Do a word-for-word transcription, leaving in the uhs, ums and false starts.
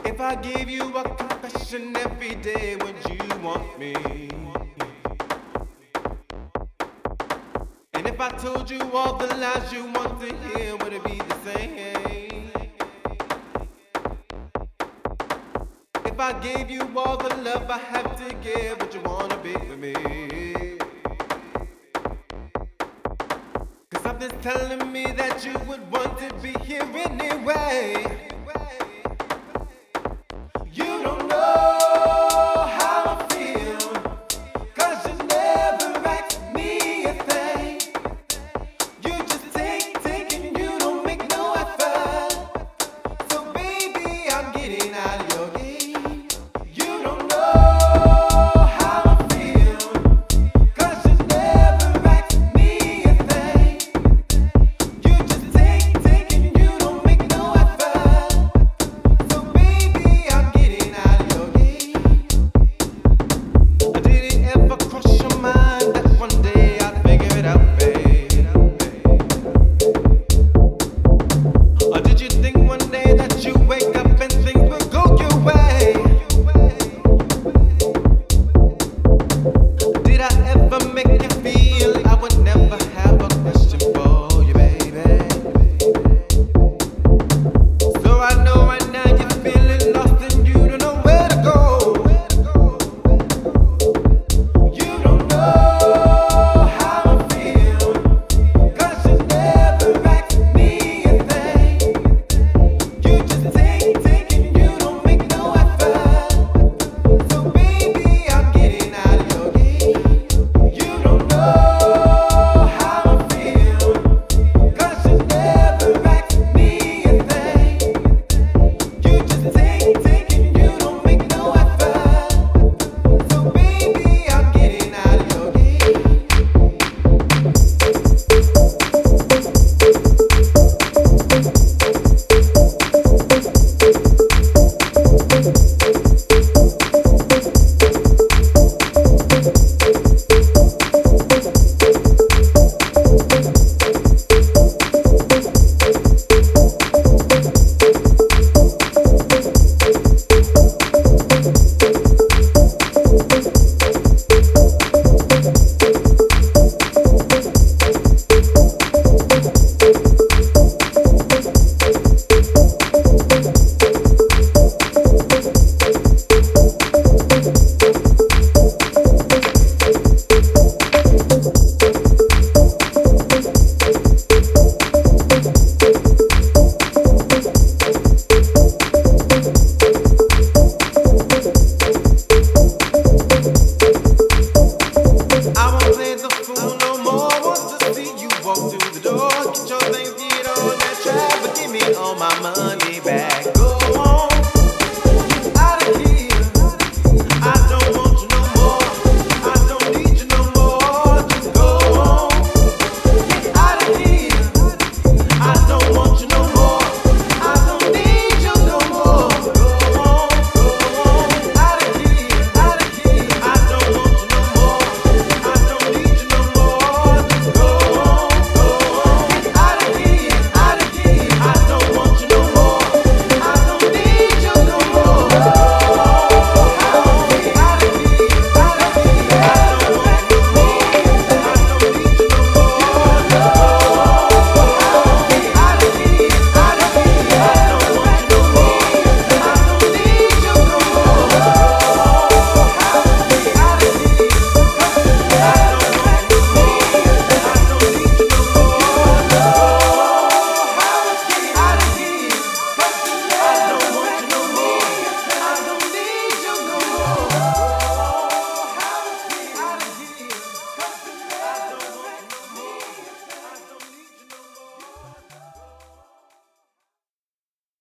If I gave you a confession every day, would you want me? And if I told you all the lies you want to hear, would it be the same? If I gave you all the love I have to give, would you wanna be with me? Cause something's telling me that you would want to be here anyway. You don't know how I feel, cause you never asked me a thing. You just take, take and you don't make no effort. So baby, I'm getting out of your game. You don't know how I feel, cause you never asked me a thing. You just take, take and you don't make no effort. So baby, I'm getting out of your game. Did it ever cross your mind that one day I'd figure it out, babe? Or did you think one day that you wake up and things will go your way? Did I ever make you feel I would never have a question for you, baby? So I know right now you're feeling lost and you don't know where to go. You don't know how I feel, cause you never asked me a thing. You just take, take and you don't make no effort. So baby, I'm getting out of your game. You don't know how I feel, cause you never asked me a thing. You just take, take and you don't make no effort. So baby, I'm getting out of your game. I won't play the fool no more. Want to see you walk through the door. Get your things, get on that track, but give me all my money back. Go.